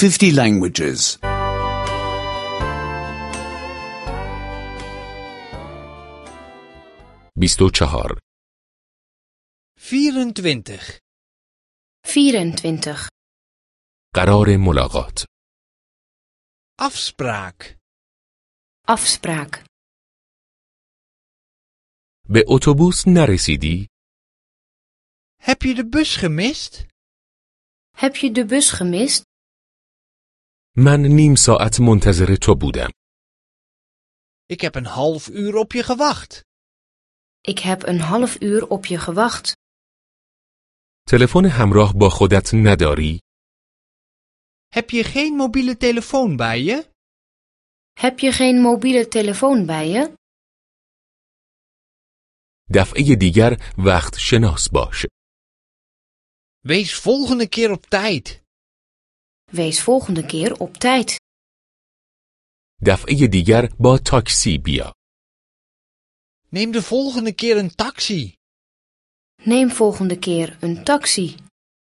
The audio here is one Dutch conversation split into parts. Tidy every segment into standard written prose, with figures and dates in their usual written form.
50 languages. 24 24. 24. قرار ملاقات Afspraak. Afspraak. به اتوبوس نرسیدی؟ Heb je de bus gemist? Heb je de bus gemist? من نیم ساعت منتظر تو بودم. Ik heb een half uur op je gewacht. Ik heb een half uur op je gewacht. تلفن همراه با خودت نداری؟ Heb je geen mobiele telefoon bij je? Heb je geen mobiele telefoon bij je? دفعه دیگر وقت شناس باش. Wees volgende keer op tijd. Wees volgende keer op tijd. دفعه دیگر با تاکسی بیا. Neem de volgende keer een taxi. Neem volgende keer een taxi.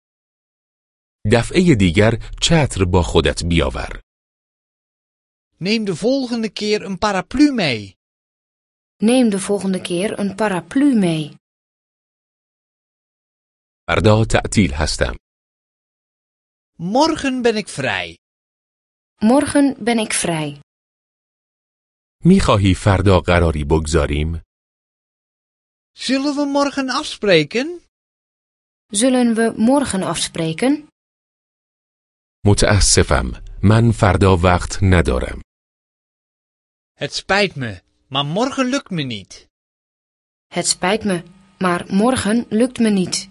دفعه دیگر چتر با خودت بیاور. Neem de volgende keer een paraplu mee. Neem de volgende keer een paraplu mee. فردا تعطیل هستم. Morgen ben ik vrij. Morgen ben ik vrij. میخواهی فردا قراری بگذاریم؟ Zullen we morgen afspreken? Zullen we morgen afspreken? متاسفم. من فردا وقت ندارم. Het spijt me, maar morgen lukt me niet. Het spijt me, maar morgen lukt me niet.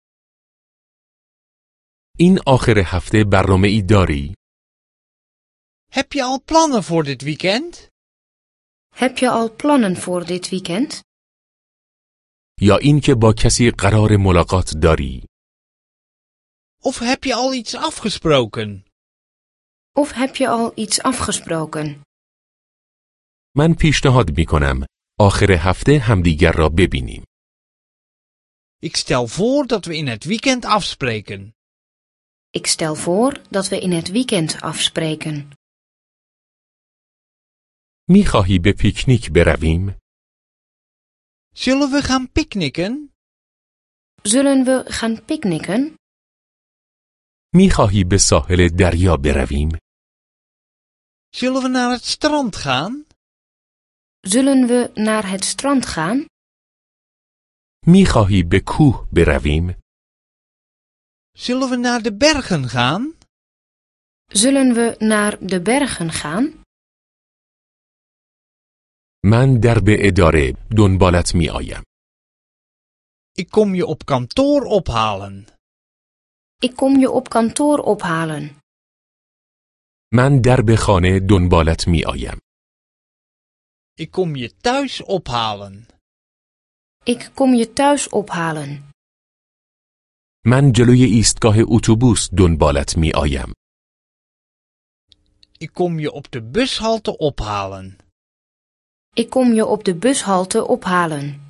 این آخر هفته برنامه‌ای داری؟ Heb je al plannen voor dit weekend? Heb je al plannen voor dit weekend? یا اینکه با کسی قرار ملاقات داری؟ Of heb je al iets afgesproken? Of heb je al iets afgesproken? من پیشنهاد می‌کنم آخر هفته همدیگر را ببینیم. Ik stel voor dat we in het weekend afspreken. Ik stel voor dat we in het weekend afspreken. می‌خواهی به پیکنیک برویم؟ Zullen we gaan picknicken? Zullen we gaan picknicken? می‌خواهی به ساحل دریا برویم؟ Zullen we naar het strand gaan? Zullen we naar het strand gaan? می‌خواهی به کوه برویم؟ Zullen we naar de bergen gaan? Zullen we naar de bergen gaan? من در به اداره دنبالت می‌آیم. Ik kom je op kantoor ophalen. Ik kom je op kantoor ophalen. من در به خانه دنبالت می‌آیم. Ik kom je thuis ophalen. Ik kom je thuis ophalen. من جلوی ایستگاه اتوبوس دنبالت می‌آیم. Ik kom je op de bushalte ophalen. Ik kom je op de bushalte ophalen.